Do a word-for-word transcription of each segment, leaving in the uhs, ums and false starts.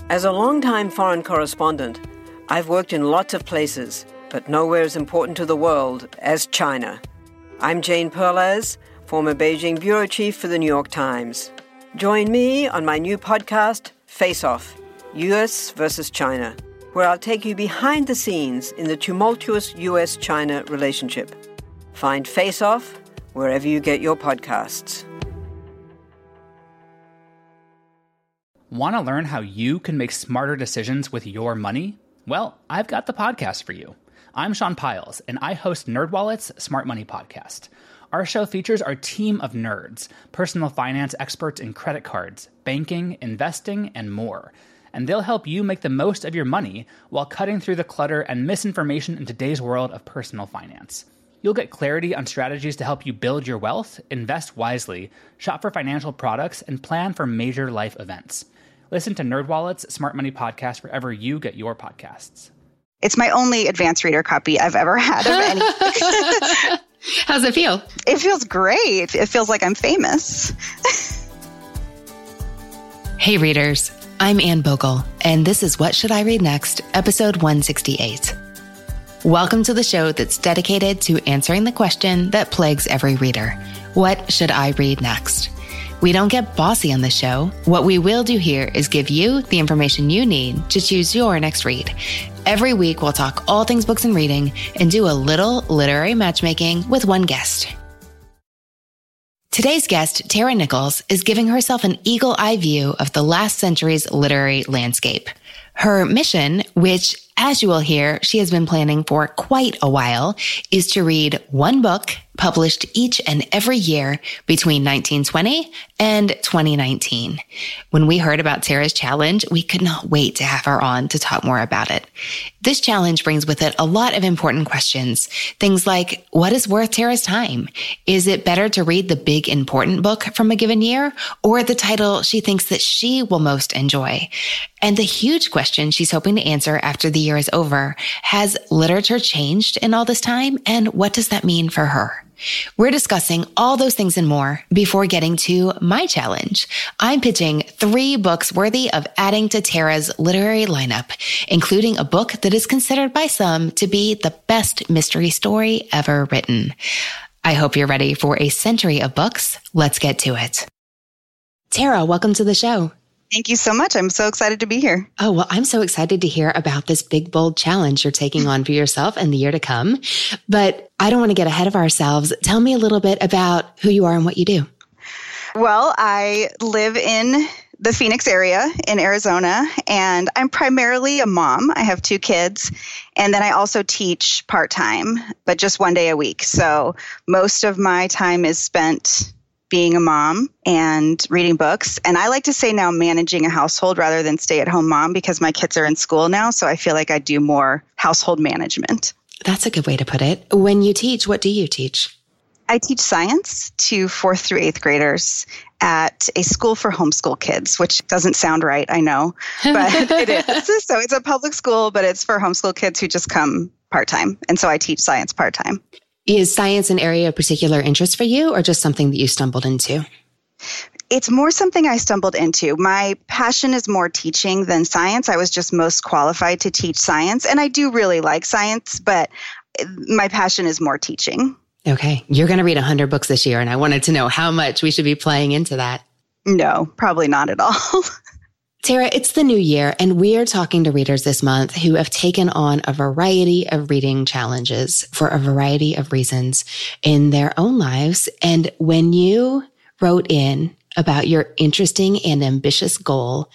As a longtime foreign correspondent, I've worked in lots of places, but nowhere as important to the world as China. I'm Jane Perlez, former Beijing bureau chief for the New York Times. Join me on my new podcast, Face Off, U S versus China, where I'll take you behind the scenes in the tumultuous U S China relationship. Find Face Off wherever you get your podcasts. Want to learn how you can make smarter decisions with your money? Well, I've got the podcast for you. I'm Sean Piles, and I host NerdWallet's Smart Money Podcast. Our show features our team of nerds, personal finance experts in credit cards, banking, investing, and more. And they'll help you make the most of your money while cutting through the clutter and misinformation in today's world of personal finance. You'll get clarity on strategies to help you build your wealth, invest wisely, shop for financial products, and plan for major life events. Listen to NerdWallet's Smart Money Podcast wherever you get your podcasts. It's my only advanced reader copy I've ever had of anything. How's it feel? It feels great. It feels like I'm famous. Hey readers, I'm Anne Bogle, and this is What Should I Read Next, episode one sixty-eight. Welcome to the show that's dedicated to answering the question that plagues every reader. What should I read next? We don't get bossy on the show. What we will do here is give you the information you need to choose your next read. Every week, we'll talk all things books and reading and do a little literary matchmaking with one guest. Today's guest, Tara Nichols, is giving herself an eagle-eye view of the last century's literary landscape. Her mission, which, as you will hear, she has been planning for quite a while, is to read one book published each and every year between nineteen twenty and twenty nineteen. When we heard about Tara's challenge, we could not wait to have her on to talk more about it. This challenge brings with it a lot of important questions. Things like, what is worth Tara's time? Is it better to read the big important book from a given year or the title she thinks that she will most enjoy? And the huge question she's hoping to answer after the year is over, has literature changed in all this time? And what does that mean for her? We're discussing all those things and more before getting to my challenge. I'm pitching three books worthy of adding to Tara's literary lineup, including a book that is considered by some to be the best mystery story ever written. I hope you're ready for a century of books. Let's get to it. Tara, welcome to the show. Thank you so much. I'm so excited to be here. Oh, well, I'm so excited to hear about this big, bold challenge you're taking on for yourself in the year to come. But I don't want to get ahead of ourselves. Tell me a little bit about who you are and what you do. Well, I live in the Phoenix area in Arizona, and I'm primarily a mom. I have two kids, and then I also teach part-time, but just one day a week. So most of my time is spent being a mom and reading books. And I like to say now managing a household rather than stay-at-home mom because my kids are in school now. So I feel like I do more household management. That's a good way to put it. When you teach, what do you teach? I teach science to fourth through eighth graders at a school for homeschool kids, which doesn't sound right, I know, but it is. So it's a public school, but it's for homeschool kids who just come part-time. And so I teach science part-time. Is science an area of particular interest for you or just something that you stumbled into? It's more something I stumbled into. My passion is more teaching than science. I was just most qualified to teach science. And I do really like science, but my passion is more teaching. Okay. You're going to read one hundred books this year, and I wanted to know how much we should be playing into that. No, probably not at all. Tara, it's the new year, and we are talking to readers this month who have taken on a variety of reading challenges for a variety of reasons in their own lives. And when you wrote in about your interesting and ambitious goal,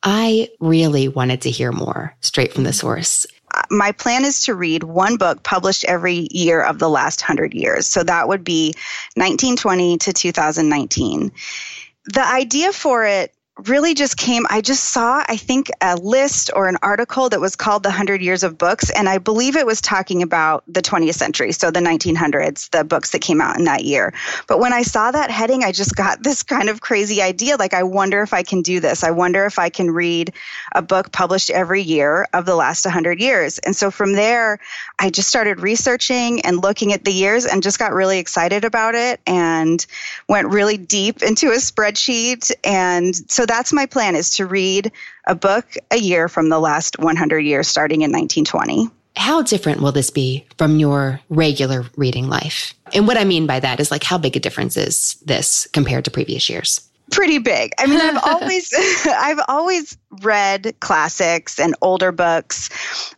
I really wanted to hear more straight from the source. My plan is to read one book published every year of the last hundred years. So that would be nineteen twenty to two thousand nineteen. The idea for it really just came, I just saw, I think, a list or an article that was called The Hundred Years of Books, and I believe it was talking about the twentieth century, so the nineteen hundreds, the books that came out in that year. But when I saw that heading, I just got this kind of crazy idea, like, I wonder if I can do this. I wonder if I can read a book published every year of the last one hundred years. And so from there, I just started researching and looking at the years and just got really excited about it and went really deep into a spreadsheet. And so So that's my plan, is to read a book a year from the last one hundred years, starting in nineteen twenty. How different will this be from your regular reading life? And what I mean by that is like, how big a difference is this compared to previous years? Pretty big. I mean, I've always, I've always read classics and older books,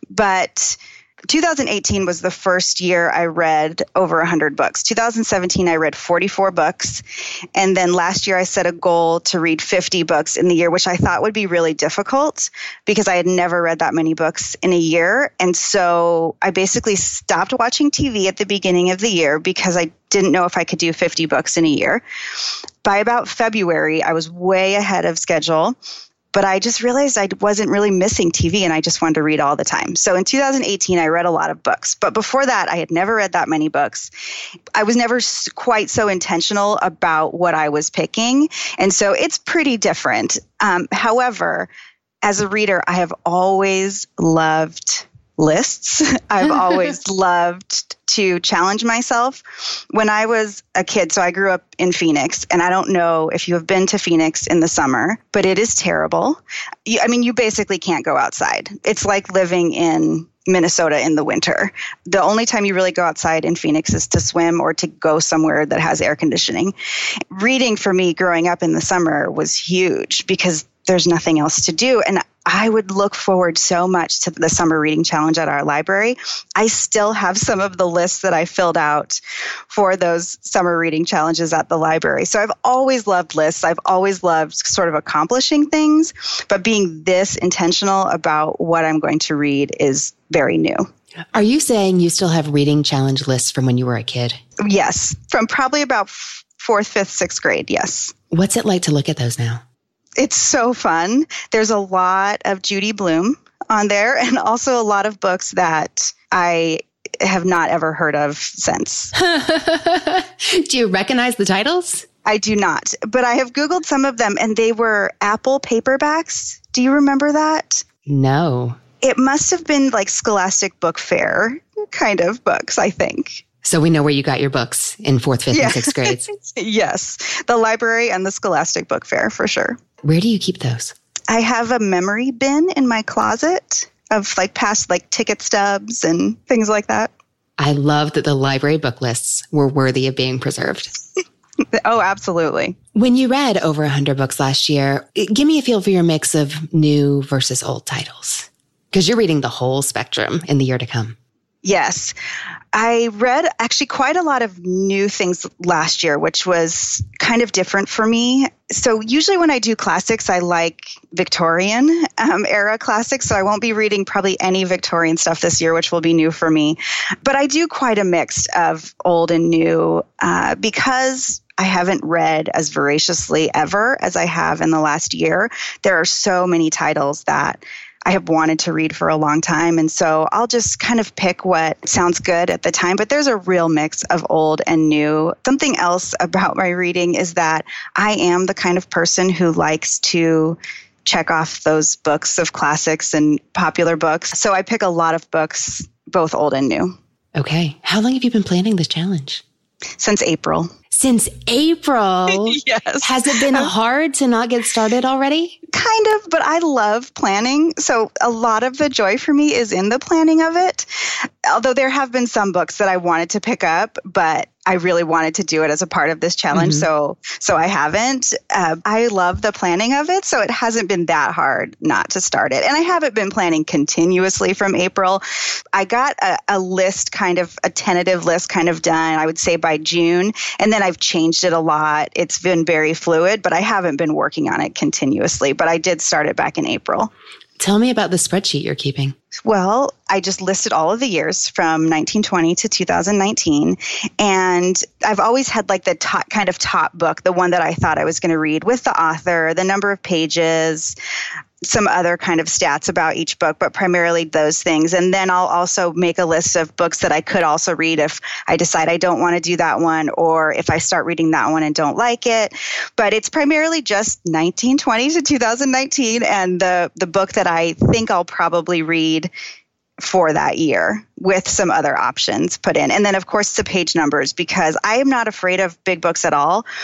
but two thousand eighteen was the first year I read over one hundred books. two thousand seventeen, I read forty-four books. And then last year, I set a goal to read fifty books in the year, which I thought would be really difficult because I had never read that many books in a year. And so I basically stopped watching T V at the beginning of the year because I didn't know if I could do fifty books in a year. By about February, I was way ahead of schedule. But I just realized I wasn't really missing T V and I just wanted to read all the time. So in two thousand eighteen, I read a lot of books. But before that, I had never read that many books. I was never quite so intentional about what I was picking. And so it's pretty different. Um, however, as a reader, I have always loved lists. I've always loved to challenge myself. When I was a kid, so I grew up in Phoenix, and I don't know if you have been to Phoenix in the summer, but it is terrible. You, I mean, you basically can't go outside. It's like living in Minnesota in the winter. The only time you really go outside in Phoenix is to swim or to go somewhere that has air conditioning. Reading for me growing up in the summer was huge because there's nothing else to do. And I would look forward so much to the summer reading challenge at our library. I still have some of the lists that I filled out for those summer reading challenges at the library. So I've always loved lists. I've always loved sort of accomplishing things, but being this intentional about what I'm going to read is very new. Are you saying you still have reading challenge lists from when you were a kid? Yes, from probably about fourth, fifth, sixth grade, yes. What's it like to look at those now? It's so fun. There's a lot of Judy Blume on there and also a lot of books that I have not ever heard of since. Do you recognize the titles? I do not, but I have Googled some of them and they were Apple paperbacks. Do you remember that? No. It must have been like Scholastic Book Fair kind of books, I think. So we know where you got your books in fourth, fifth, yeah. and sixth grades. Yes, the library and the Scholastic Book Fair for sure. Where do you keep those? I have a memory bin in my closet of like past like ticket stubs and things like that. I love that the library book lists were worthy of being preserved. Oh, absolutely. When you read over one hundred books last year, give me a feel for your mix of new versus old titles. Because you're reading the whole spectrum in the year to come. Yes. I read actually quite a lot of new things last year, which was kind of different for me. So usually when I do classics, I like Victorian um, era classics. So I won't be reading probably any Victorian stuff this year, which will be new for me. But I do quite a mix of old and new uh, because I haven't read as voraciously ever as I have in the last year. There are so many titles that I have wanted to read for a long time. And so I'll just kind of pick what sounds good at the time. But there's a real mix of old and new. Something else about my reading is that I am the kind of person who likes to check off those books of classics and popular books. So I pick a lot of books, both old and new. Okay. How long have you been planning this challenge? Since April. Since April? Yes. Has it been hard to not get started already? Kind of, but I love planning. So a lot of the joy for me is in the planning of it. Although there have been some books that I wanted to pick up, but I really wanted to do it as a part of this challenge. Mm-hmm. So so I haven't. Uh, I love the planning of it. So it hasn't been that hard not to start it. And I haven't been planning continuously from April. I got a, a list, kind of a tentative list kind of done, I would say by June. And then I've changed it a lot. It's been very fluid, but I haven't been working on it continuously. But I did start it back in April. Tell me about the spreadsheet you're keeping. Well, I just listed all of the years from nineteen twenty to two thousand nineteen. And I've always had like the top, kind of top book, the one that I thought I was going to read with the author, the number of pages, some other kind of stats about each book, but primarily those things. And then I'll also make a list of books that I could also read if I decide I don't want to do that one, or if I start reading that one and don't like it. But it's primarily just nineteen twenty to two thousand nineteen and the, the book that I think I'll probably read for that year with some other options put in. And then, of course, the page numbers, because I am not afraid of big books at all.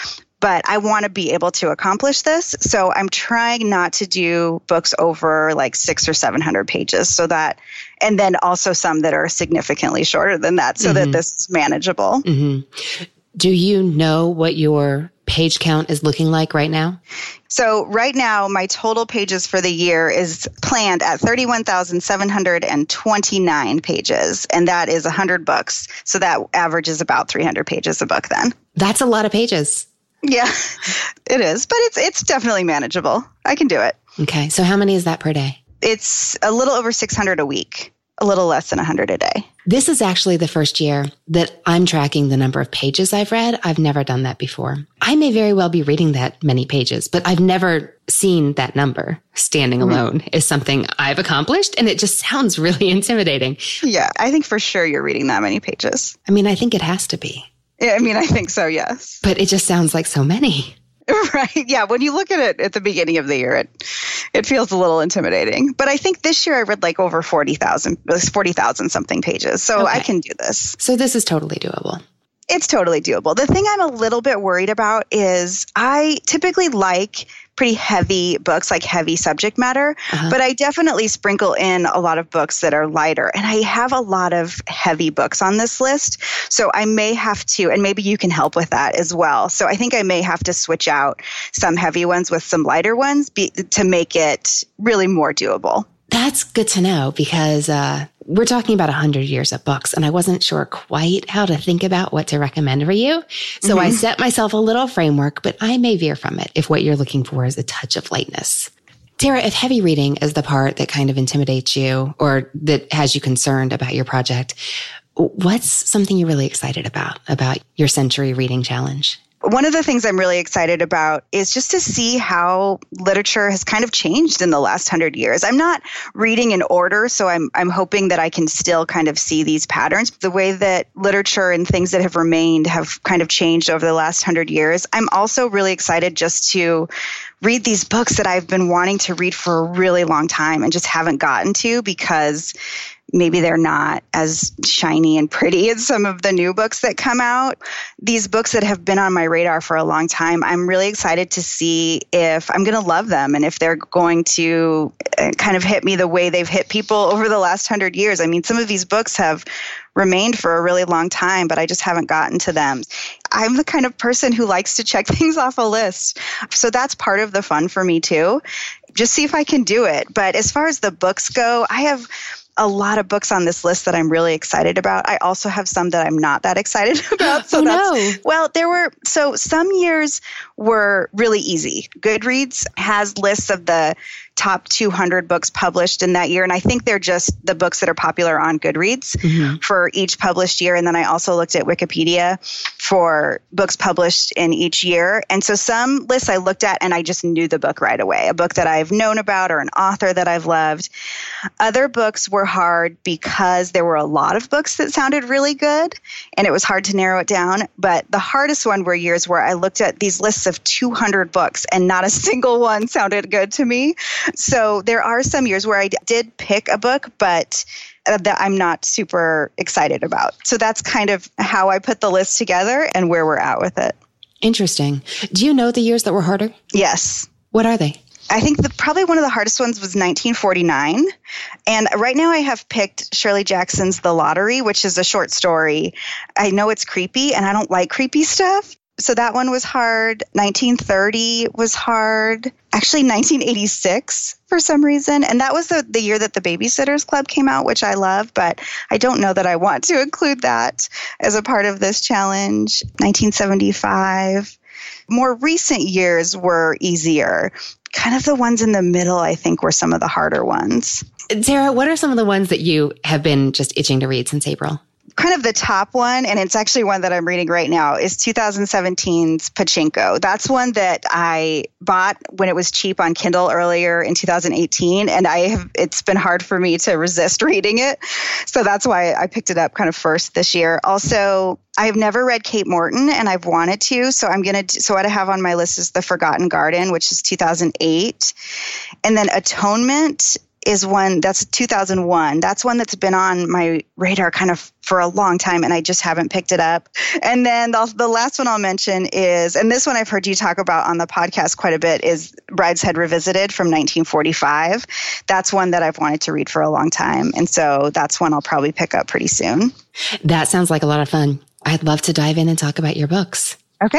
but I want to be able to accomplish this. So I'm trying not to do books over like six or seven hundred pages so that, and then also some that are significantly shorter than that so mm-hmm. that this is manageable. Mm-hmm. Do you know what your page count is looking like right now? So right now, my total pages for the year is planned at thirty-one thousand seven hundred twenty-nine pages, and that is one hundred books. So that averages about three hundred pages a book then. That's a lot of pages. Yeah, it is, but it's it's definitely manageable. I can do it. Okay, so how many is that per day? It's a little over six hundred a week, a little less than one hundred a day. This is actually the first year that I'm tracking the number of pages I've read. I've never done that before. I may very well be reading that many pages, but I've never seen that number. Standing mm-hmm. alone is something I've accomplished, and it just sounds really intimidating. Yeah, I think for sure you're reading that many pages. I mean, I think it has to be. Yeah, I mean, I think so, yes. But it just sounds like so many. Right. Yeah. When you look at it at the beginning of the year, it it feels a little intimidating. But I think this year I read like over forty thousand, forty thousand something pages. So okay. I can do this. So this is totally doable. It's totally doable. The thing I'm a little bit worried about is I typically like pretty heavy books, like heavy subject matter, uh-huh. but I definitely sprinkle in a lot of books that are lighter. And I have a lot of heavy books on this list. So I may have to, and maybe you can help with that as well. So I think I may have to switch out some heavy ones with some lighter ones be, to make it really more doable. That's good to know because uh, we're talking about one hundred years of books, and I wasn't sure quite how to think about what to recommend for you. So mm-hmm. I set myself a little framework, but I may veer from it if what you're looking for is a touch of lightness. Tara, if heavy reading is the part that kind of intimidates you or that has you concerned about your project, what's something you're really excited about, about your Century Reading Challenge? One of the things I'm really excited about is just to see how literature has kind of changed in the last hundred years. I'm not reading in order, so I'm I'm hoping that I can still kind of see these patterns. The way that literature and things that have remained have kind of changed over the last hundred years. I'm also really excited just to read these books that I've been wanting to read for a really long time and just haven't gotten to because maybe they're not as shiny and pretty as some of the new books that come out. These books that have been on my radar for a long time, I'm really excited to see if I'm going to love them and if they're going to kind of hit me the way they've hit people over the last hundred years. I mean, some of these books have remained for a really long time, but I just haven't gotten to them. I'm the kind of person who likes to check things off a list. So that's part of the fun for me too. Just see if I can do it. But as far as the books go, I have a lot of books on this list that I'm really excited about. I also have some that I'm not that excited about. So oh, that's, no. Well, there were, so some years were really easy. Goodreads has lists of the top two hundred books published in that year. And I think they're just the books that are popular on Goodreads mm-hmm. for each published year. And then I also looked at Wikipedia for books published in each year. And so some lists I looked at and I just knew the book right away, a book that I've known about or an author that I've loved. Other books were hard because there were a lot of books that sounded really good and it was hard to narrow it down. But the hardest one were years where I looked at these lists of two hundred books and not a single one sounded good to me. So there are some years where I d- did pick a book, but uh, that I'm not super excited about. So that's kind of how I put the list together and where we're at with it. Interesting. Do you know the years that were harder? Yes. What are they? I think the, probably one of the hardest ones was nineteen forty-nine. And right now I have picked Shirley Jackson's The Lottery, which is a short story. I know it's creepy and I don't like creepy stuff. So that one was hard. nineteen thirty was hard. Actually, nineteen eighty-six for some reason. And that was the, the year that the Babysitters Club came out, which I love, but I don't know that I want to include that as a part of this challenge. nineteen seventy-five. More recent years were easier. Kind of the ones in the middle, I think, were some of the harder ones. Tara, what are some of the ones that you have been just itching to read since April? Kind of the top one, and it's actually one that I'm reading right now, is twenty seventeen's Pachinko. That's one that I bought when it was cheap on Kindle earlier in two thousand eighteen, and I have it's been hard for me to resist reading it. So that's why I picked it up kind of first this year. Also, I've never read Kate Morton, and I've wanted to, so I'm going to, so what I have on my list is The Forgotten Garden, which is two thousand eight, and then Atonement is one that's two thousand one. That's one that's been on my radar kind of for a long time, and I just haven't picked it up. And then the, the last one I'll mention is, and this one I've heard you talk about on the podcast quite a bit, is Brideshead Revisited from nineteen forty-five. That's one that I've wanted to read for a long time. And so that's one I'll probably pick up pretty soon. That sounds like a lot of fun. I'd love to dive in and talk about your books. Okay.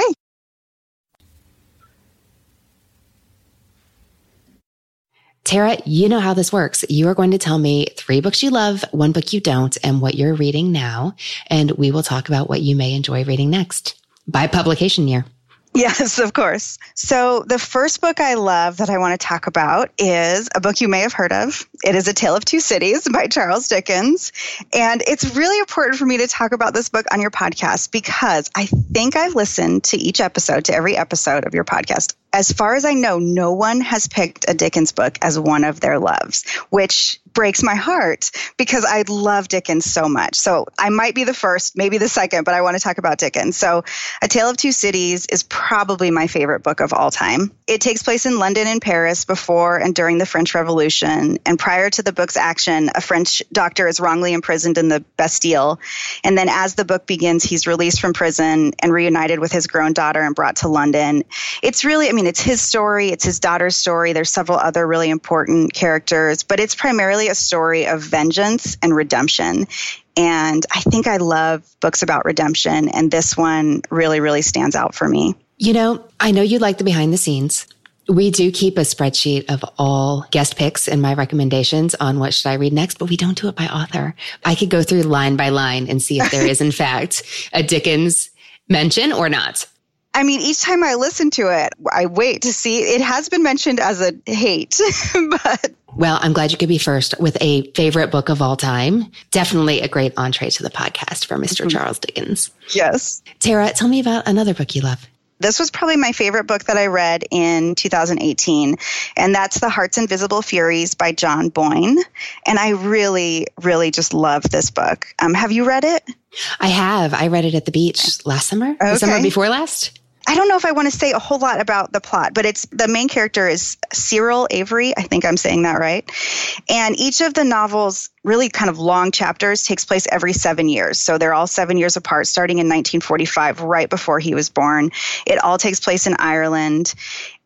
Tara, you know how this works. You are going to tell me three books you love, one book you don't, and what you're reading now. And we will talk about what you may enjoy reading next by publication year. Yes, of course. So the first book I love that I want to talk about is a book you may have heard of. It is A Tale of Two Cities by Charles Dickens. And it's really important for me to talk about this book on your podcast because I think I've listened to each episode, to every episode of your podcast. As far as I know, no one has picked a Dickens book as one of their loves, which breaks my heart because I love Dickens so much. So I might be the first, maybe the second, but I want to talk about Dickens. So A Tale of Two Cities is probably my favorite book of all time. It takes place in London and Paris before and during the French Revolution. And prior to the book's action, a French doctor is wrongly imprisoned in the Bastille. And then as the book begins, he's released from prison and reunited with his grown daughter and brought to London. It's really, I mean, it's his story. It's his daughter's story. There's several other really important characters, but it's primarily a story of vengeance and redemption. And I think I love books about redemption. And this one really, really stands out for me. You know, I know you like the behind the scenes. We do keep a spreadsheet of all guest picks and my recommendations on what should I read next, but we don't do it by author. I could go through line by line and see if there is, in fact, a Dickens mention or not. I mean, each time I listen to it, I wait to see. It has been mentioned as a hate, but... Well, I'm glad you could be first with a favorite book of all time. Definitely a great entree to the podcast for Mister Mm-hmm. Charles Dickens. Yes. Tara, tell me about another book you love. This was probably my favorite book that I read in two thousand eighteen, and that's The Heart's Invisible Furies by John Boyne. And I really, really just love this book. Um, have you read it? I have. I read it at the beach last summer, okay. The summer before last. I don't know if I want to say a whole lot about the plot, but it's the main character is Cyril Avery. I think I'm saying that right. And each of the novels, really kind of long chapters, takes place every seven years. So they're all seven years apart, starting in nineteen forty-five, right before he was born. It all takes place in Ireland.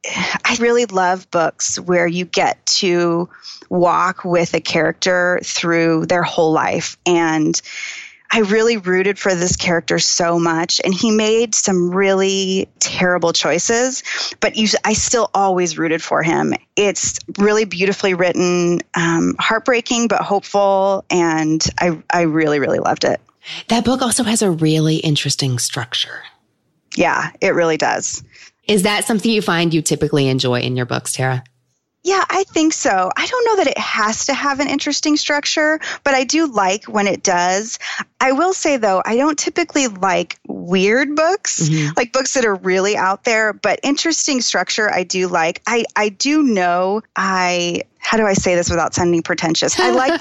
I really love books where you get to walk with a character through their whole life. And I really rooted for this character so much, and he made some really terrible choices, but you, I still always rooted for him. It's really beautifully written, um, heartbreaking, but hopeful, and I, I really, really loved it. That book also has a really interesting structure. Yeah, it really does. Is that something you find you typically enjoy in your books, Tara? Yeah, I think so. I don't know that it has to have an interesting structure, but I do like when it does. I will say, though, I don't typically like weird books, mm-hmm. like books that are really out there, but interesting structure I do like. I, I do know I... How do I say this without sounding pretentious? I like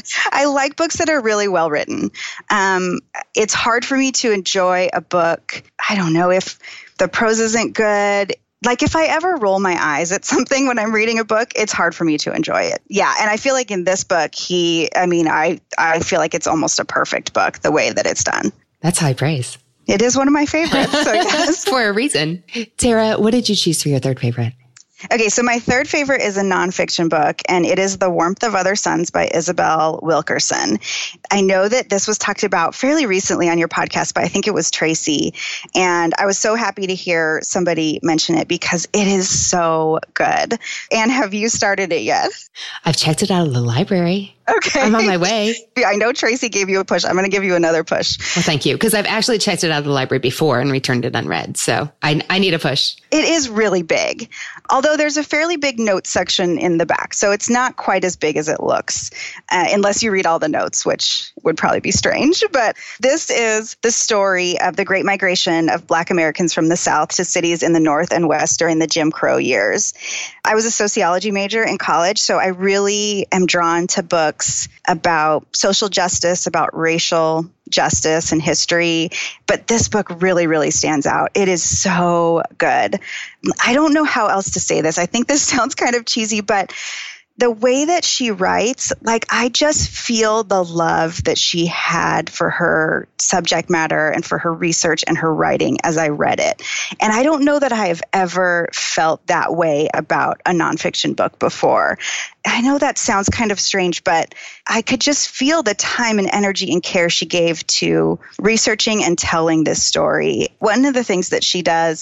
I like books that are really well written. Um, it's hard for me to enjoy a book. I don't know if the prose isn't good. Like if I ever roll my eyes at something when I'm reading a book, it's hard for me to enjoy it. Yeah. And I feel like in this book, he, I mean, I, I feel like it's almost a perfect book, the way that it's done. That's high praise. It is one of my favorites. So yes. For a reason. Tara, what did you choose for your third favorite? Okay, so my third favorite is a nonfiction book, and it is The Warmth of Other Suns by Isabel Wilkerson. I know that this was talked about fairly recently on your podcast, but I think it was Tracy, and I was so happy to hear somebody mention it because it is so good. And have you started it yet? I've checked it out of the library. Okay. I'm on my way. I know Tracy gave you a push. I'm going to give you another push. Well, thank you. Because I've actually checked it out of the library before and returned it unread. So I, I need a push. It is really big, although there's a fairly big notes section in the back. So it's not quite as big as it looks, uh, unless you read all the notes, which would probably be strange. But this is the story of the Great Migration of Black Americans from the South to cities in the North and West during the Jim Crow years. I was a sociology major in college, so I really am drawn to books about social justice, about racial justice and history. But this book really, really stands out. It is so good. I don't know how else to say this. I think this sounds kind of cheesy, but the way that she writes, like I just feel the love that she had for her subject matter and for her research and her writing as I read it. And I don't know that I have ever felt that way about a nonfiction book before. I know that sounds kind of strange, but I could just feel the time and energy and care she gave to researching and telling this story. One of the things that she does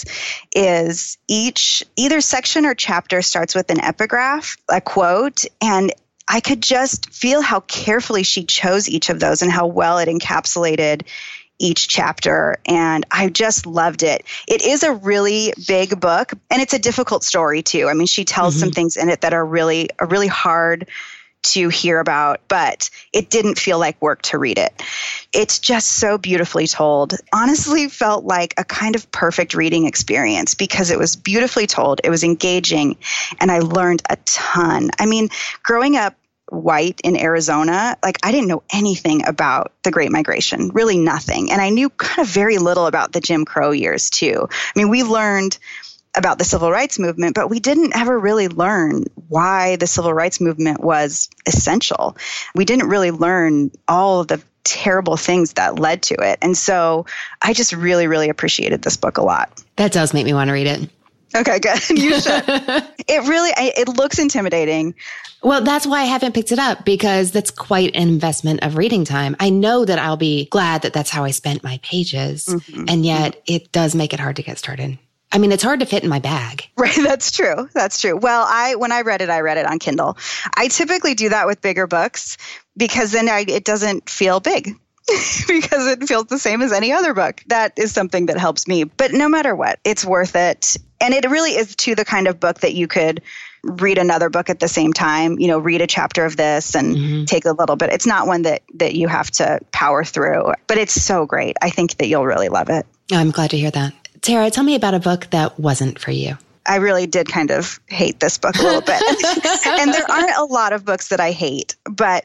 is each either section or chapter starts with an epigraph, a quote, and I could just feel how carefully she chose each of those and how well it encapsulated each chapter. And I just loved it. It is a really big book and it's a difficult story too. I mean, she tells mm-hmm. some things in it that are really, are really hard to hear about, but it didn't feel like work to read it. It's just so beautifully told. Honestly, felt like a kind of perfect reading experience because it was beautifully told. It was engaging and I learned a ton. I mean, growing up white in Arizona, like I didn't know anything about the Great Migration, really nothing. And I knew kind of very little about the Jim Crow years too. I mean, we learned about the civil rights movement, but we didn't ever really learn why the civil rights movement was essential. We didn't really learn all of the terrible things that led to it. And so I just really, really appreciated this book a lot. That does make me want to read it. Okay, good. You should. It really, it looks intimidating. Well, that's why I haven't picked it up because that's quite an investment of reading time. I know that I'll be glad that that's how I spent my pages. Mm-hmm. And yet it does make it hard to get started. I mean, it's hard to fit in my bag. Right. That's true. That's true. Well, I, when I read it, I read it on Kindle. I typically do that with bigger books because then I, it doesn't feel big. Because it feels the same as any other book. That is something that helps me. But no matter what, it's worth it. And it really is too the kind of book that you could read another book at the same time, you know, read a chapter of this and mm-hmm. take a little bit. It's not one that, that you have to power through, but it's so great. I think that you'll really love it. I'm glad to hear that. Tara, tell me about a book that wasn't for you. I really did kind of hate this book a little bit. And there aren't a lot of books that I hate, but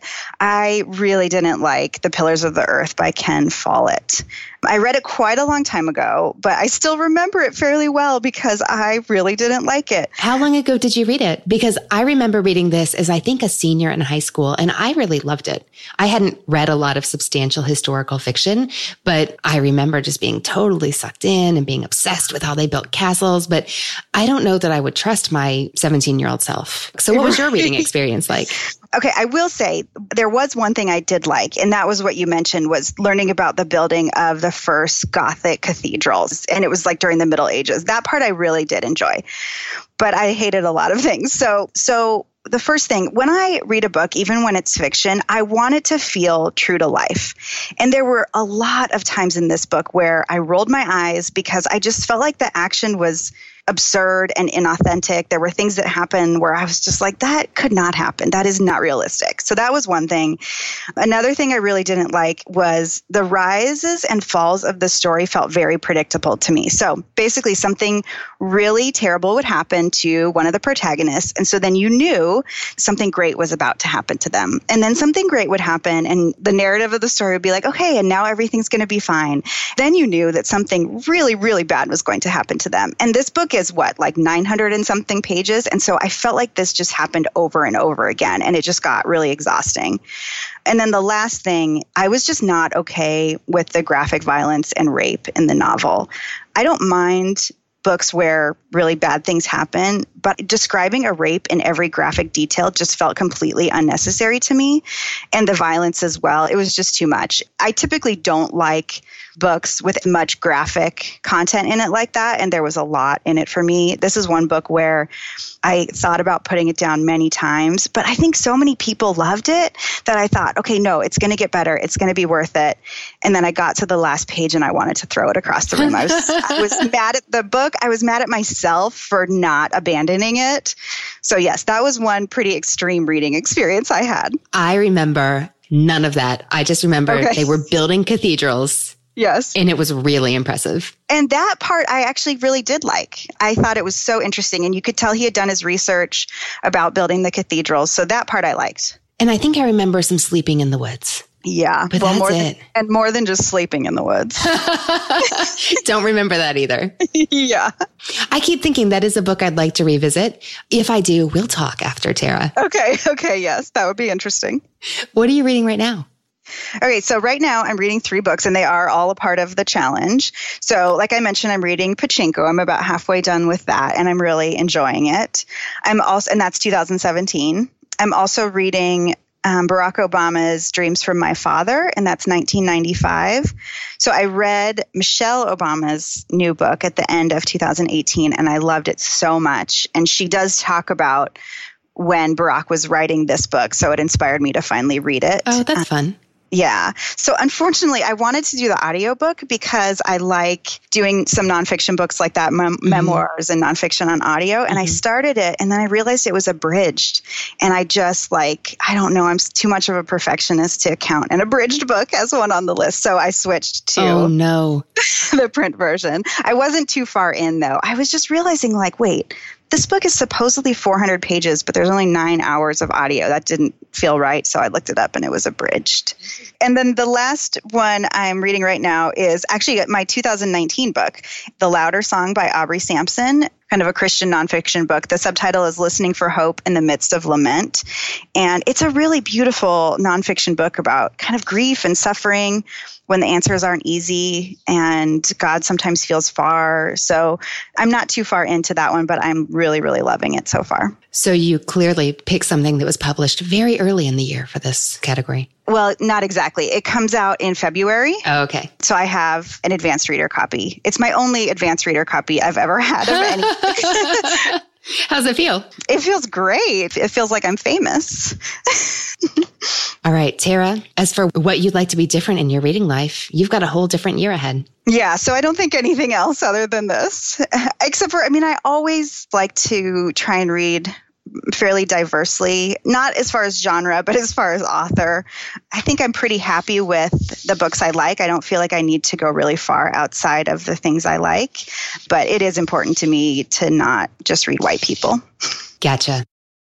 I really didn't like The Pillars of the Earth by Ken Follett. I read it quite a long time ago, but I still remember it fairly well because I really didn't like it. How long ago did you read it? Because I remember reading this as I think a senior in high school, and I really loved it. I hadn't read a lot of substantial historical fiction, but I remember just being totally sucked in and being obsessed with how they built castles. But I don't know that I would trust my seventeen-year-old self. So what was your reading experience like? Okay, I will say there was one thing I did like, and that was what you mentioned, was learning about the building of the first Gothic cathedrals. And it was like during the Middle Ages. That part I really did enjoy, but I hated a lot of things. So, so the first thing, when I read a book, even when it's fiction, I want it to feel true to life. And there were a lot of times in this book where I rolled my eyes because I just felt like the action was absurd and inauthentic. There were things that happened where I was just like, that could not happen. That is not realistic. So that was one thing. Another thing I really didn't like was the rises and falls of the story felt very predictable to me. So basically something really terrible would happen to one of the protagonists. And so then you knew something great was about to happen to them. And then something great would happen and the narrative of the story would be like, okay, and now everything's going to be fine. Then you knew that something really, really bad was going to happen to them. And this book is what, like nine hundred and something pages. And so I felt like this just happened over and over again. And it just got really exhausting. And then the last thing, I was just not okay with the graphic violence and rape in the novel. I don't mind books where really bad things happen, but describing a rape in every graphic detail just felt completely unnecessary to me. And the violence as well, it was just too much. I typically don't like books with much graphic content in it like that, and there was a lot in it for me. This is one book where I thought about putting it down many times, but I think so many people loved it that I thought, okay, no, it's going to get better. It's going to be worth it. And then I got to the last page and I wanted to throw it across the room. I was, I was mad at the book. I was mad at myself for not abandoning it. So yes, that was one pretty extreme reading experience I had. I remember none of that. I just remember okay. They were building cathedrals. Yes. And it was really impressive. And that part I actually really did like. I thought it was so interesting. And you could tell he had done his research about building the cathedrals. So that part I liked. And I think I remember some sleeping in the woods. Yeah. But well, that's more it. Than, and more than just sleeping in the woods. Don't remember that either. Yeah. I keep thinking that is a book I'd like to revisit. If I do, we'll talk after, Tara. Okay. Okay. Yes. That would be interesting. What are you reading right now? Okay, so right now I'm reading three books and they are all a part of the challenge. So like I mentioned, I'm reading Pachinko. I'm about halfway done with that and I'm really enjoying it. I'm also, and that's two thousand seventeen. I'm also reading um, Barack Obama's Dreams from My Father, and that's nineteen ninety-five. So I read Michelle Obama's new book at the end of two thousand eighteen and I loved it so much. And she does talk about when Barack was writing this book. So it inspired me to finally read it. Oh, that's fun. Yeah. So unfortunately, I wanted to do the audiobook because I like doing some nonfiction books like that, mem- mm-hmm. memoirs and nonfiction on audio. And mm-hmm. I started it and then I realized it was abridged. And I just like, I don't know, I'm too much of a perfectionist to count an abridged book as one on the list. So I switched to oh, no. the print version. I wasn't too far in though. I was just realizing like, wait, this book is supposedly four hundred pages, but there's only nine hours of audio. That didn't feel right, so I looked it up and it was abridged. And then the last one I'm reading right now is actually my two thousand nineteen book, The Louder Song by Aubrey Sampson, kind of a Christian nonfiction book. The subtitle is Listening for Hope in the Midst of Lament. And it's a really beautiful nonfiction book about kind of grief and suffering when the answers aren't easy and God sometimes feels far. So I'm not too far into that one, but I'm really, really loving it so far. So you clearly picked something that was published very early in the year for this category. Well, not exactly. It comes out in February. Oh, okay. So I have an advanced reader copy. It's my only advanced reader copy I've ever had of any. How's it feel? It feels great. It feels like I'm famous. All right, Tara, as for what you'd like to be different in your reading life, you've got a whole different year ahead. Yeah, so I don't think anything else other than this, except for, I mean, I always like to try and read fairly diversely, not as far as genre, but as far as author. I think I'm pretty happy with the books I like. I don't feel like I need to go really far outside of the things I like, but it is important to me to not just read white people. Gotcha.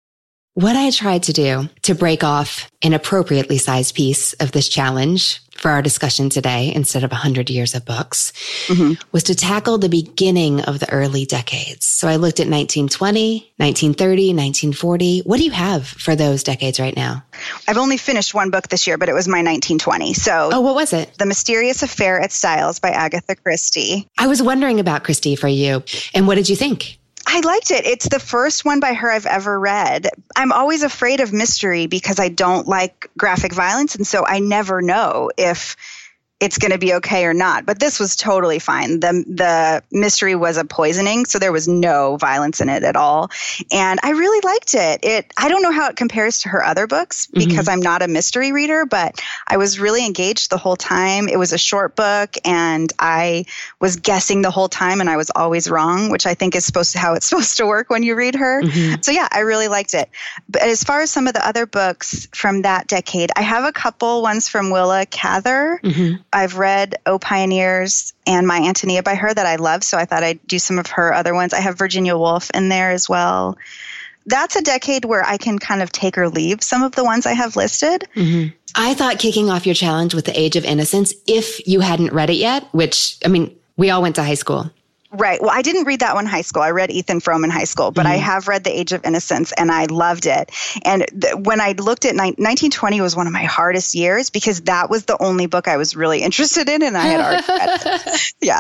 What I tried to do to break off an appropriately sized piece of this challenge for our discussion today, instead of one hundred years of books, mm-hmm. was to tackle the beginning of the early decades. So I looked at nineteen twenty, nineteen thirty, nineteen forty. What do you have for those decades right now? I've only finished one book this year, but it was my nineteen twenty. So, oh, what was it? The Mysterious Affair at Styles by Agatha Christie. I was wondering about Christie for you. And what did you think? I liked it. It's the first one by her I've ever read. I'm always afraid of mystery because I don't like graphic violence. And so I never know if it's going to be okay or not. But this was totally fine. The the mystery was a poisoning, so there was no violence in it at all. And I really liked it. It I don't know how it compares to her other books because mm-hmm. I'm not a mystery reader, but I was really engaged the whole time. It was a short book and I was guessing the whole time and I was always wrong, which I think is supposed to how it's supposed to work when you read her. Mm-hmm. So yeah, I really liked it. But as far as some of the other books from that decade, I have a couple ones from Willa Cather. Mm-hmm. I've read O Pioneers and My Antonia by her that I love, so I thought I'd do some of her other ones. I have Virginia Woolf in there as well. That's a decade where I can kind of take or leave some of the ones I have listed. Mm-hmm. I thought kicking off your challenge with The Age of Innocence, if you hadn't read it yet, which, I mean, we all went to high school. Right. Well, I didn't read that one in high school. I read Ethan Frome in high school, but mm-hmm. I have read The Age of Innocence and I loved it. And th- when I looked at ni- nineteen twenty was one of my hardest years because that was the only book I was really interested in and I had already read it. Yeah.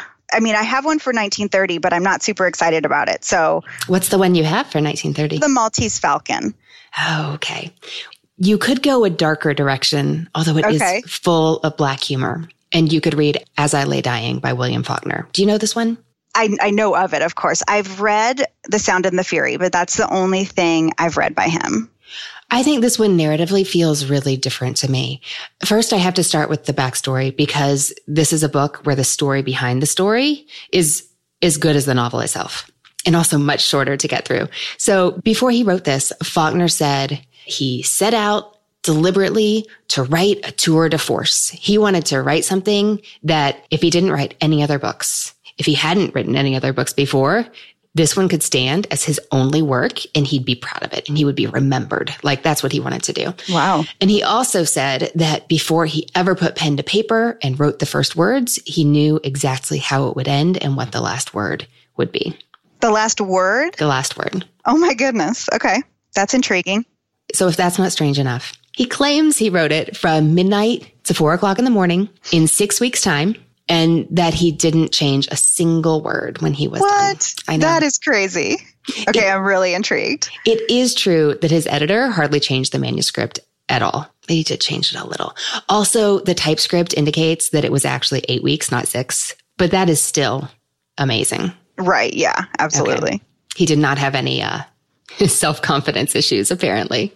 I mean, I have one for nineteen thirty, but I'm not super excited about it. So what's the one you have for nineteen thirty? The Maltese Falcon. Oh, okay. You could go a darker direction, although it okay. is full of Black humor. And you could read As I Lay Dying by William Faulkner. Do you know this one? I, I know of it, of course. I've read The Sound and the Fury, but that's the only thing I've read by him. I think this one narratively feels really different to me. First, I have to start with the backstory because this is a book where the story behind the story is as good as the novel itself and also much shorter to get through. So before he wrote this, Faulkner said he set out deliberately to write a tour de force. He wanted to write something that if he didn't write any other books, if he hadn't written any other books before, this one could stand as his only work and he'd be proud of it and he would be remembered. Like that's what he wanted to do. Wow. And he also said that before he ever put pen to paper and wrote the first words, he knew exactly how it would end and what the last word would be. The last word? The last word. Oh my goodness. Okay. That's intriguing. So if that's not strange enough, he claims he wrote it from midnight to four o'clock in the morning in six weeks' time. And that he didn't change a single word when he was what? done. I know. That is crazy. Okay, it, I'm really intrigued. It is true that his editor hardly changed the manuscript at all. He did change it a little. Also, the typescript indicates that it was actually eight weeks, not six. But that is still amazing. Right, yeah, absolutely. Okay. He did not have any uh, self-confidence issues, apparently.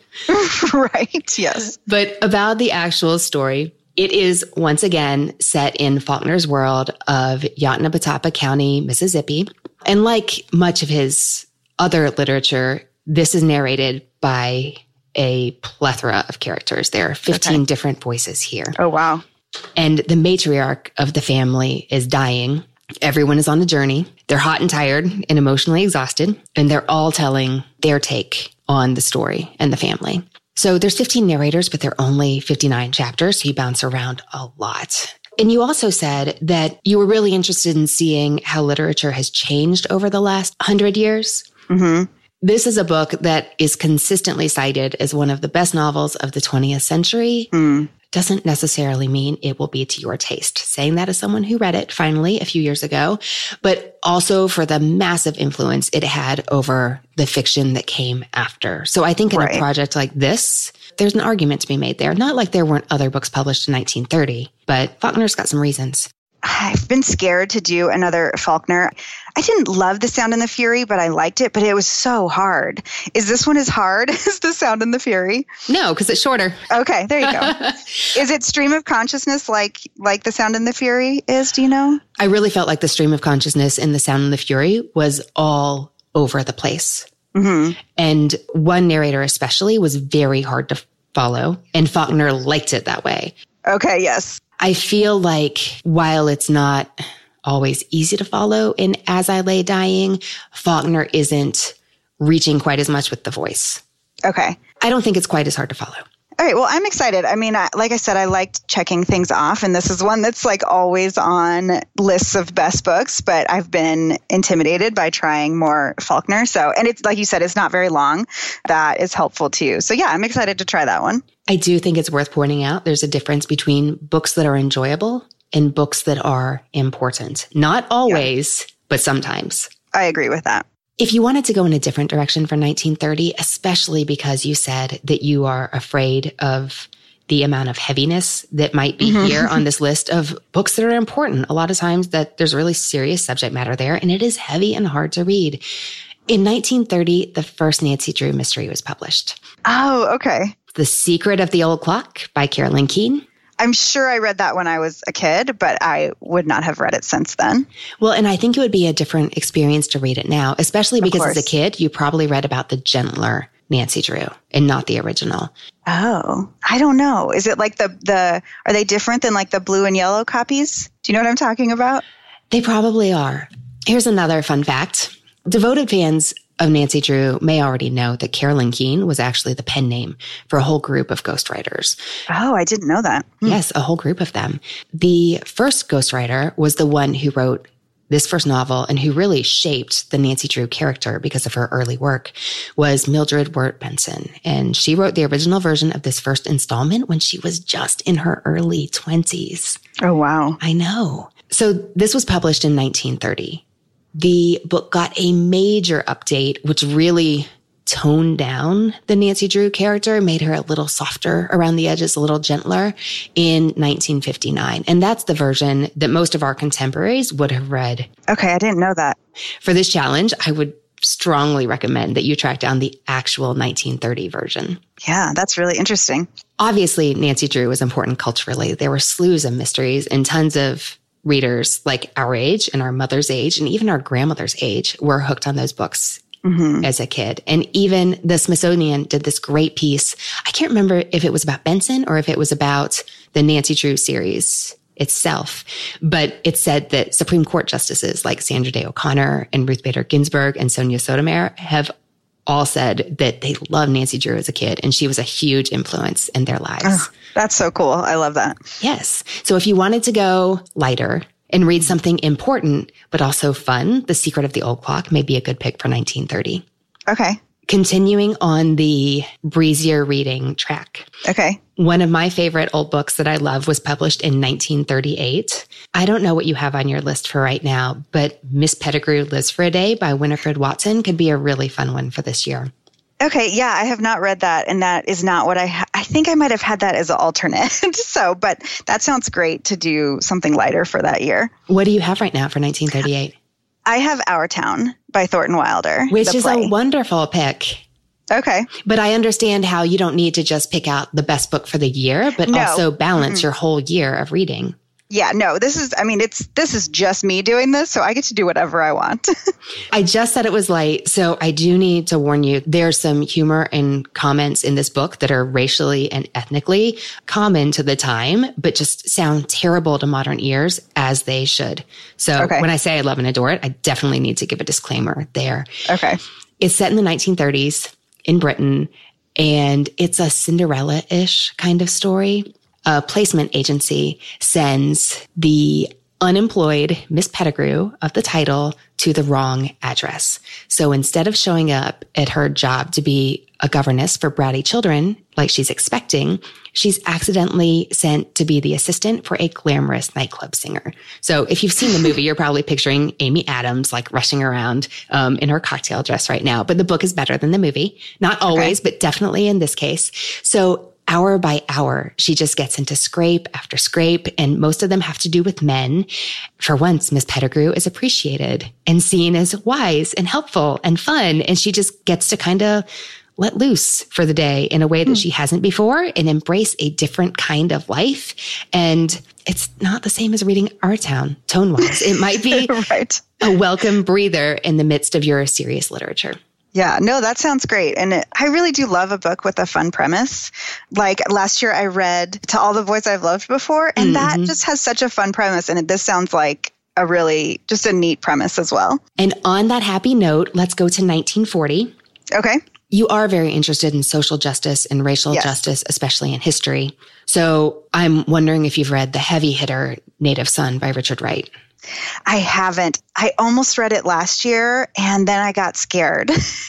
Right, yes. But about the actual story, it is once again set in Faulkner's world of Yoknapatawpha County, Mississippi. And like much of his other literature, this is narrated by a plethora of characters. There are fifteen okay. different voices here. Oh, wow. And the matriarch of the family is dying. Everyone is on a journey. They're hot and tired and emotionally exhausted. And they're all telling their take on the story and the family. So there's fifteen narrators, but there are only fifty-nine chapters. So you bounce around a lot. And you also said that you were really interested in seeing how literature has changed over the last hundred years. Mm-hmm. This is a book that is consistently cited as one of the best novels of the twentieth century. Mm. Doesn't necessarily mean it will be to your taste. Saying that as someone who read it finally a few years ago, but also for the massive influence it had over the fiction that came after. So I think in right. a project like this, there's an argument to be made there. Not like there weren't other books published in nineteen thirty, but Faulkner's got some reasons. I've been scared to do another Faulkner. I didn't love The Sound and the Fury, but I liked it, but it was so hard. Is this one as hard as The Sound and the Fury? No, because it's shorter. Okay, there you go. Is it stream of consciousness like like The Sound and the Fury is, do you know? I really felt like the stream of consciousness in The Sound and the Fury was all over the place. Mm-hmm. And one narrator especially was very hard to follow, and Faulkner liked it that way. Okay, yes. I feel like while it's not always easy to follow in As I Lay Dying, Faulkner isn't reaching quite as much with the voice. Okay. I don't think it's quite as hard to follow. All right. Well, I'm excited. I mean, I, like I said, I liked checking things off, and this is one that's like always on lists of best books, but I've been intimidated by trying more Faulkner. So, and it's like you said, it's not very long. That is helpful too. So yeah, I'm excited to try that one. I do think it's worth pointing out there's a difference between books that are enjoyable and books that are important. Not always, yeah. but sometimes. I agree with that. If you wanted to go in a different direction for nineteen thirty, especially because you said that you are afraid of the amount of heaviness that might be mm-hmm. here on this list of books that are important, a lot of times that there's really serious subject matter there, and it is heavy and hard to read. In nineteen thirty, the first Nancy Drew mystery was published. Oh, okay. The Secret of the Old Clock by Carolyn Keene. I'm sure I read that when I was a kid, but I would not have read it since then. Well, and I think it would be a different experience to read it now, especially because as a kid, you probably read about the gentler Nancy Drew and not the original. Oh, I don't know. Is it like the, the, are they different than like the blue and yellow copies? Do you know what I'm talking about? They probably are. Here's another fun fact. Devoted fans of Nancy Drew may already know that Carolyn Keene was actually the pen name for a whole group of ghostwriters. Oh, I didn't know that. Hmm. Yes, a whole group of them. The first ghostwriter was the one who wrote this first novel and who really shaped the Nancy Drew character because of her early work was Mildred Wirt Benson. And she wrote the original version of this first installment when she was just in her early twenties. Oh, wow. I know. So this was published in nineteen thirty. The book got a major update, which really toned down the Nancy Drew character, made her a little softer around the edges, a little gentler in nineteen fifty-nine. And that's the version that most of our contemporaries would have read. Okay, I didn't know that. For this challenge, I would strongly recommend that you track down the actual nineteen thirty version. Yeah, that's really interesting. Obviously, Nancy Drew was important culturally. There were slews of mysteries and tons of readers like our age and our mother's age and even our grandmother's age were hooked on those books mm-hmm. as a kid. And even the Smithsonian did this great piece. I can't remember if it was about Benson or if it was about the Nancy Drew series itself. But it said that Supreme Court justices like Sandra Day O'Connor and Ruth Bader Ginsburg and Sonia Sotomayor have all said that they loved Nancy Drew as a kid, and she was a huge influence in their lives. Oh, that's so cool. I love that. Yes. So if you wanted to go lighter and read something important, but also fun, The Secret of the Old Clock may be a good pick for nineteen thirty. Okay. Continuing on the breezier reading track. Okay. One of my favorite old books that I love was published in nineteen thirty-eight. I don't know what you have on your list for right now, but Miss Pettigrew Lives for a Day by Winifred Watson could be a really fun one for this year. Okay. Yeah, I have not read that. And that is not what I, ha- I think I might have had that as an alternate. So, but that sounds great to do something lighter for that year. What do you have right now for nineteen thirty-eight? I have Our Town by Thornton Wilder. Which is play. a wonderful pick. Okay. But I understand how you don't need to just pick out the best book for the year, but No. also balance Mm-hmm. your whole year of reading. Yeah, no, this is, I mean, it's, this is just me doing this, so I get to do whatever I want. I just said it was light, so I do need to warn you, there's some humor and comments in this book that are racially and ethnically common to the time, but just sound terrible to modern ears, as they should. So Okay. when I say I love and adore it, I definitely need to give a disclaimer there. Okay. It's set in the nineteen thirties in Britain, and it's a Cinderella-ish kind of story. A placement agency sends the unemployed Miss Pettigrew of the title to the wrong address. So instead of showing up at her job to be a governess for bratty children like she's expecting, she's accidentally sent to be the assistant for a glamorous nightclub singer. So if you've seen the movie, you're probably picturing Amy Adams like rushing around um, in her cocktail dress right now. But the book is better than the movie. Not always, okay. but definitely in this case. So hour by hour, she just gets into scrape after scrape, and most of them have to do with men. For once, Miss Pettigrew is appreciated and seen as wise and helpful and fun, and she just gets to kind of let loose for the day in a way that mm. she hasn't before and embrace a different kind of life. And it's not the same as reading Our Town, tone-wise. It might be right. a welcome breather in the midst of your serious literature. Yeah, no, that sounds great. And it, I really do love a book with a fun premise. Like last year I read To All the Boys I've Loved Before, and mm-hmm. that just has such a fun premise. And it, this sounds like a really, just a neat premise as well. And on that happy note, let's go to nineteen forty. Okay. You are very interested in social justice and racial yes. justice, especially in history. So I'm wondering if you've read The Heavy Hitter, Native Son by Richard Wright. I haven't. I almost read it last year, and then I got scared.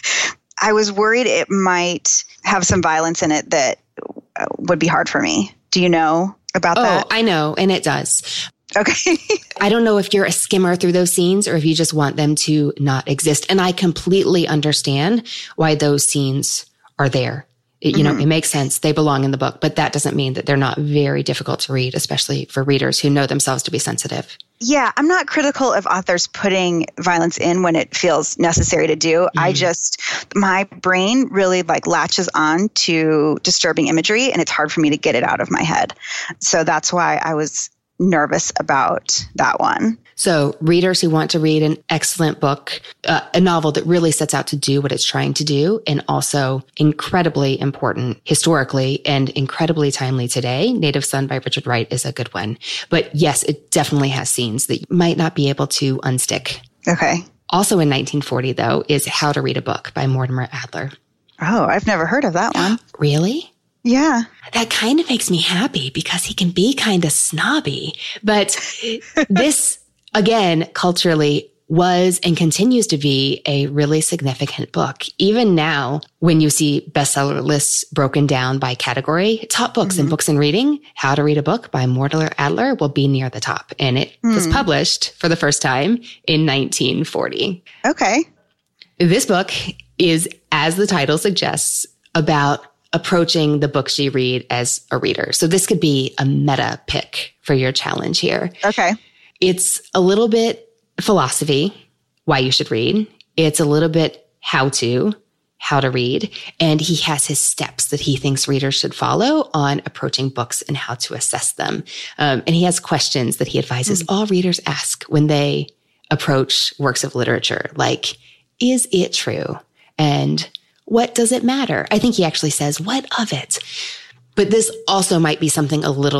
I was worried it might have some violence in it that would be hard for me. Do you know about oh, that? Oh, I know, and it does. Okay. I don't know if you're a skimmer through those scenes or if you just want them to not exist. And I completely understand why those scenes are there. It, you mm-hmm. know, it makes sense. They belong in the book, but that doesn't mean that they're not very difficult to read, especially for readers who know themselves to be sensitive. Yeah, I'm not critical of authors putting violence in when it feels necessary to do. Mm-hmm. I just, my brain really like latches on to disturbing imagery, and it's hard for me to get it out of my head. So that's why I was nervous about that one. So readers who want to read an excellent book, uh, a novel that really sets out to do what it's trying to do, and also incredibly important historically and incredibly timely today, Native Son by Richard Wright is a good one. But yes, it definitely has scenes that you might not be able to unstick. Okay. Also in nineteen forty, though, is How to Read a Book by Mortimer Adler. Oh, I've never heard of that one. Really? Yeah. That kind of makes me happy because he can be kind of snobby. But this, again, culturally was and continues to be a really significant book. Even now, when you see bestseller lists broken down by category, top books mm-hmm. and books and reading, How to Read a Book by Mortimer Adler will be near the top. And it mm. was published for the first time in nineteen forty. Okay. This book is, as the title suggests, about approaching the books you read as a reader. So this could be a meta pick for your challenge here. Okay. It's a little bit philosophy, why you should read. It's a little bit how to, how to read. And he has his steps that he thinks readers should follow on approaching books and how to assess them. Um, and he has questions that he advises mm. all readers ask when they approach works of literature, like, is it true? And what does it matter? I think he actually says, what of it? But this also might be something a little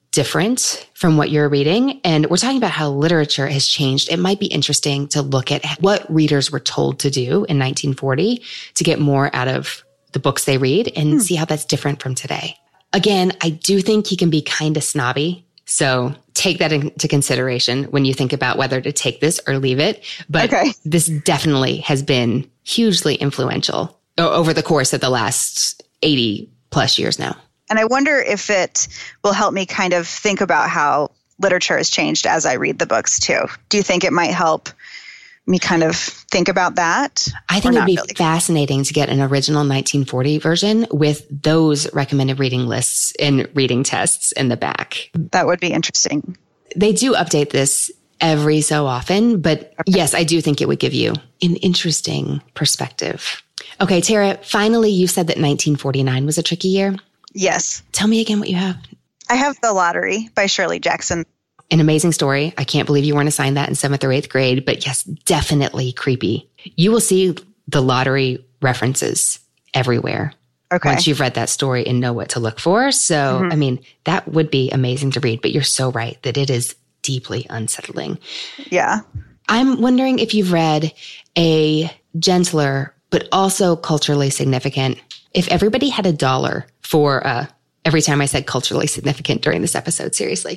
different from what you're reading. And we're talking about how literature has changed. It might be interesting to look at what readers were told to do in nineteen forty to get more out of the books they read and hmm. see how that's different from today. Again, I do think he can be kind of snobby. So take that into consideration when you think about whether to take this or leave it. But okay. This definitely has been hugely influential over the course of the last eighty plus years now. And I wonder if it will help me kind of think about how literature has changed as I read the books too. Do you think it might help me kind of think about that? I think it would be really fascinating to get an original nineteen forty version with those recommended reading lists and reading tests in the back. That would be interesting. They do update this every so often, but okay. Yes, I do think it would give you an interesting perspective. Okay, Tara, finally, you said that nineteen forty-nine was a tricky year. Yes. Tell me again what you have. I have The Lottery by Shirley Jackson. An amazing story. I can't believe you weren't assigned that in seventh or eighth grade, but yes, definitely creepy. You will see the lottery references everywhere. Okay. Once you've read that story and know what to look for. So, mm-hmm. I mean, that would be amazing to read, but you're so right that it is deeply unsettling. Yeah. I'm wondering if you've read a gentler, but also culturally significant. If everybody had a dollar for, uh, every time I said culturally significant during this episode, seriously.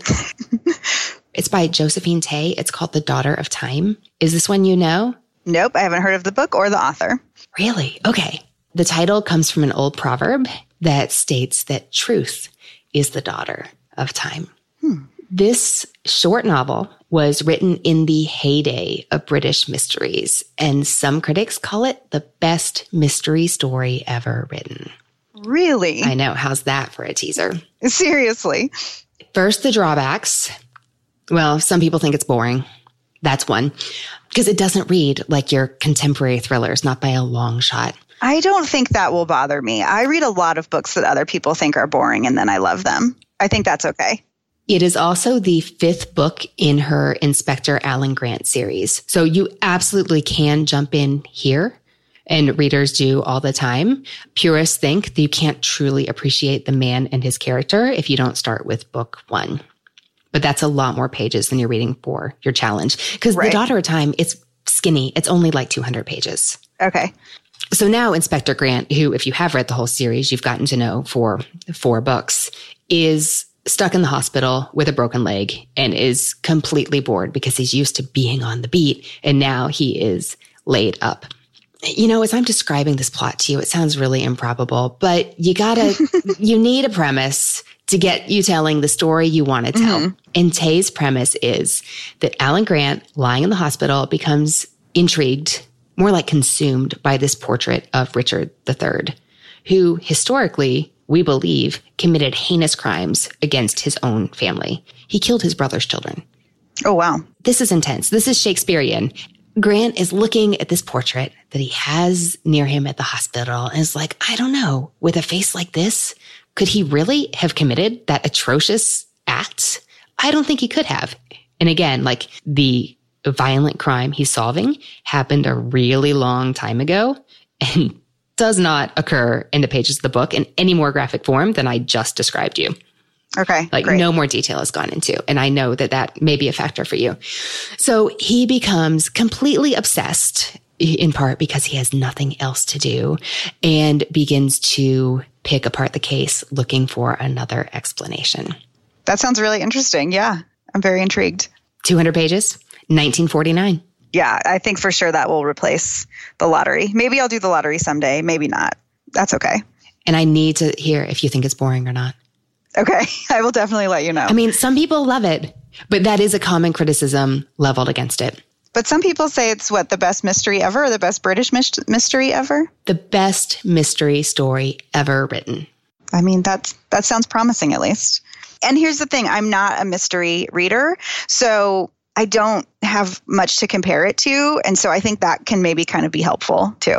It's by Josephine Tey. It's called The Daughter of Time. Is this one you know? Nope. I haven't heard of the book or the author. Really? Okay. The title comes from an old proverb that states that truth is the daughter of time. Hmm. This short novel was written in the heyday of British mysteries, and some critics call it the best mystery story ever written. Really? I know. How's that for a teaser? Seriously. First, the drawbacks. Well, some people think it's boring. That's one. Because it doesn't read like your contemporary thrillers, not by a long shot. I don't think that will bother me. I read a lot of books that other people think are boring, and then I love them. I think that's okay. It is also the fifth book in her Inspector Alan Grant series. So you absolutely can jump in here. And readers do all the time. Purists think that you can't truly appreciate the man and his character if you don't start with book one. But that's a lot more pages than you're reading for your challenge. Because right. The Daughter of Time, it's skinny. It's only like two hundred pages. Okay. So now Inspector Grant, who, if you have read the whole series, you've gotten to know for four books, is stuck in the hospital with a broken leg and is completely bored because he's used to being on the beat. And now he is laid up. You know, as I'm describing this plot to you, it sounds really improbable, but you gotta, you need a premise to get you telling the story you want to tell. Mm-hmm. And Tey's premise is that Alan Grant, lying in the hospital, becomes intrigued, more like consumed by this portrait of Richard the Third, who historically, we believe, committed heinous crimes against his own family. He killed his brother's children. Oh, wow. This is intense. This is Shakespearean. Grant is looking at this portrait that he has near him at the hospital and is like, I don't know, with a face like this, could he really have committed that atrocious act? I don't think he could have. And again, like the violent crime he's solving happened a really long time ago and does not occur in the pages of the book in any more graphic form than I just described you. Okay. Like great. No more detail has gone into. And I know that that may be a factor for you. So he becomes completely obsessed, in part because he has nothing else to do, and begins to pick apart the case, looking for another explanation. That sounds really interesting. Yeah. I'm very intrigued. two hundred pages, nineteen forty-nine. Yeah. I think for sure that will replace The Lottery. Maybe I'll do The Lottery someday. Maybe not. That's okay. And I need to hear if you think it's boring or not. Okay. I will definitely let you know. I mean, some people love it, but that is a common criticism leveled against it. But some people say it's what, the best mystery ever, or the best British mis- mystery ever? The best mystery story ever written. I mean, that's, that sounds promising at least. And here's the thing. I'm not a mystery reader, so I don't have much to compare it to. And so I think that can maybe kind of be helpful too.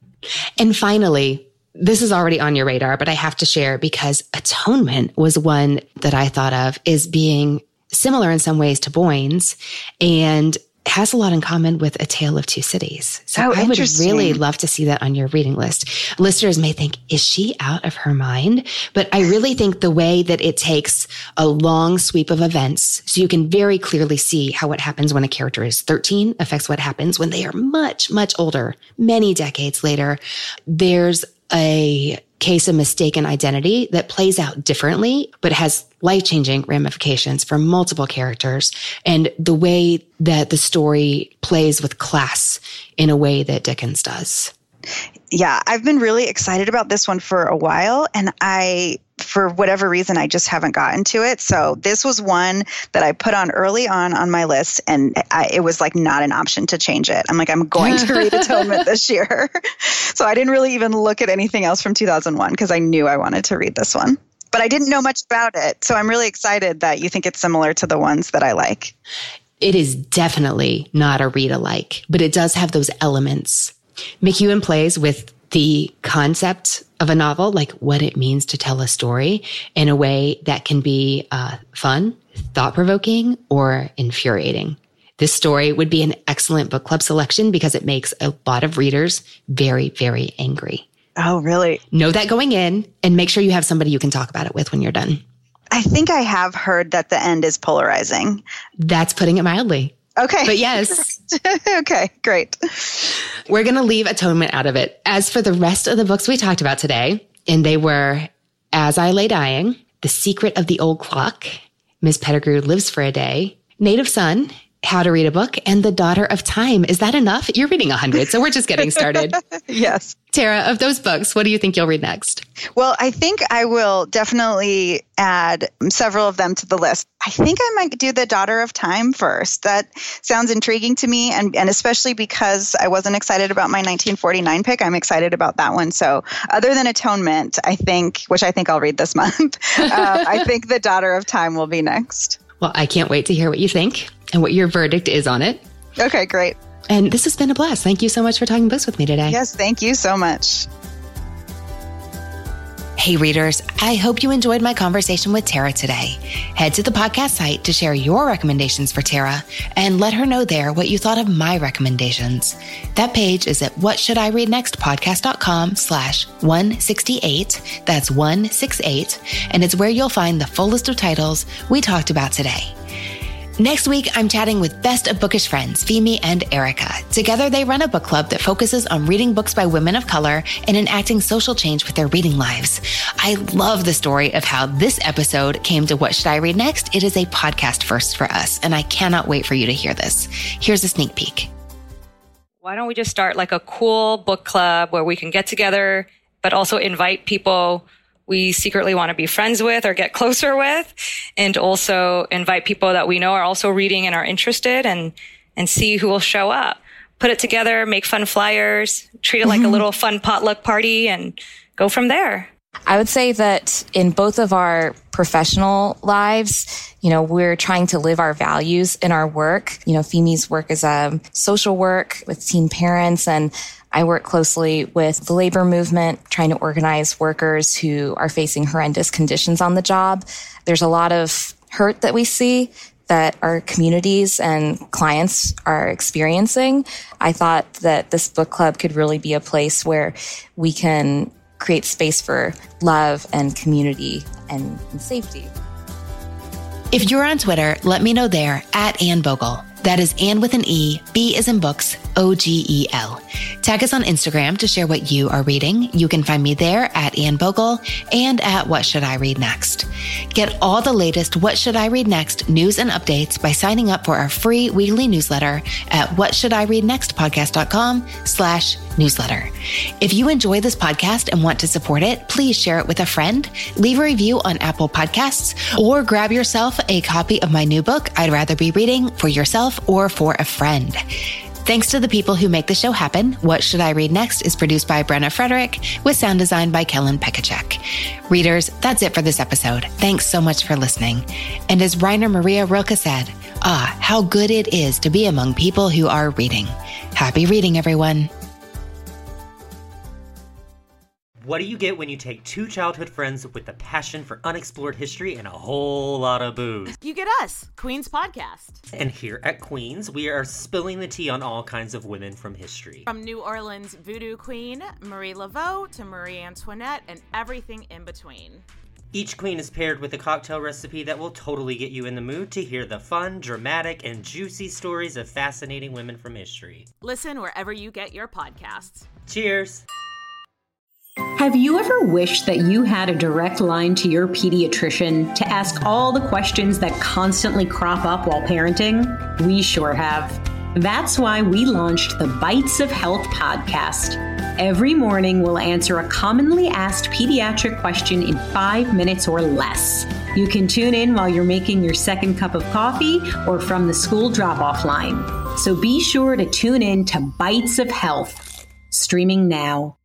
And finally, this is already on your radar, but I have to share because Atonement was one that I thought of as being similar in some ways to Boyne's and has a lot in common with A Tale of Two Cities. So oh, I would really love to see that on your reading list. Listeners may think, is she out of her mind? But I really think the way that it takes a long sweep of events, so you can very clearly see how what happens when a character is thirteen affects what happens when they are much, much older, many decades later. There's a case of mistaken identity that plays out differently, but has life-changing ramifications for multiple characters, and the way that the story plays with class in a way that Dickens does. Yeah, I've been really excited about this one for a while, and I, for whatever reason, I just haven't gotten to it. So this was one that I put on early on on my list, and I, it was like not an option to change it. I'm like, I'm going to read Atonement this year. So I didn't really even look at anything else from two thousand one because I knew I wanted to read this one. But I didn't know much about it. So I'm really excited that you think it's similar to the ones that I like. It is definitely not a read alike, but it does have those elements. McEwan plays with the concept of a novel, like what it means to tell a story, in a way that can be uh, fun, thought-provoking, or infuriating. This story would be an excellent book club selection because it makes a lot of readers very, very angry. Oh, really? Know that going in, and make sure you have somebody you can talk about it with when you're done. I think I have heard that the end is polarizing. That's putting it mildly. Okay. But yes. Okay, great. We're going to leave Atonement out of it. As for the rest of the books we talked about today, and they were As I Lay Dying, The Secret of the Old Clock, Miss Pettigrew Lives for a Day, Native Son, How to Read a Book, and The Daughter of Time. Is that enough? You're reading a hundred, so we're just getting started. Yes. Tara, of those books, what do you think you'll read next? Well, I think I will definitely add several of them to the list. I think I might do The Daughter of Time first. That sounds intriguing to me, and, and especially because I wasn't excited about my nineteen forty-nine pick, I'm excited about that one. So other than Atonement, I think, which I think I'll read this month, uh, I think The Daughter of Time will be next. Well, I can't wait to hear what you think and what your verdict is on it. Okay, great. And this has been a blast. Thank you so much for talking books with me today. Yes, thank you so much. Hey readers, I hope you enjoyed my conversation with Tara today. Head to the podcast site to share your recommendations for Tara and let her know there what you thought of my recommendations. That page is at whatshouldireadnextpodcast.com slash 168. That's one sixty-eight. And it's where you'll find the full list of titles we talked about today. Next week, I'm chatting with best of bookish friends, Femi and Erica. Together, they run a book club that focuses on reading books by women of color and enacting social change with their reading lives. I love the story of how this episode came to What Should I Read Next? It is a podcast first for us, and I cannot wait for you to hear this. Here's a sneak peek. Why don't we just start like a cool book club where we can get together, but also invite people we secretly want to be friends with or get closer with, and also invite people that we know are also reading and are interested, and and see who will show up. Put it together, make fun flyers, treat it like a little fun potluck party, and go from there. I would say that in both of our professional lives, you know, we're trying to live our values in our work. You know, Femi's work is a social work with teen parents, and I work closely with the labor movement, trying to organize workers who are facing horrendous conditions on the job. There's a lot of hurt that we see that our communities and clients are experiencing. I thought that this book club could really be a place where we can create space for love and community and, and safety. If you're on Twitter, let me know there at Anne Bogle. That is Anne with an E, B as in books, O G E L. Tag us on Instagram to share what you are reading. You can find me there at Anne Bogle and at What Should I Read Next. Get all the latest What Should I Read Next news and updates by signing up for our free weekly newsletter at whatshouldireadnextpodcast.com slash newsletter. If you enjoy this podcast and want to support it, please share it with a friend, leave a review on Apple Podcasts, or grab yourself a copy of my new book, I'd Rather Be Reading, for yourself or for a friend. Thanks to the people who make the show happen, What Should I Read Next is produced by Brenna Frederick with sound design by Kellen Pekacek. Readers, that's it for this episode. Thanks so much for listening. And as Rainer Maria Rilke said, ah, how good it is to be among people who are reading. Happy reading, everyone. What do you get when you take two childhood friends with a passion for unexplored history and a whole lot of booze? You get us, Queen's Podcast. And here at Queen's, we are spilling the tea on all kinds of women from history. From New Orleans voodoo queen Marie Laveau to Marie Antoinette and everything in between. Each queen is paired with a cocktail recipe that will totally get you in the mood to hear the fun, dramatic, and juicy stories of fascinating women from history. Listen wherever you get your podcasts. Cheers! Have you ever wished that you had a direct line to your pediatrician to ask all the questions that constantly crop up while parenting? We sure have. That's why we launched the Bites of Health podcast. Every morning, we'll answer a commonly asked pediatric question in five minutes or less. You can tune in while you're making your second cup of coffee or from the school drop-off line. So be sure to tune in to Bites of Health, streaming now.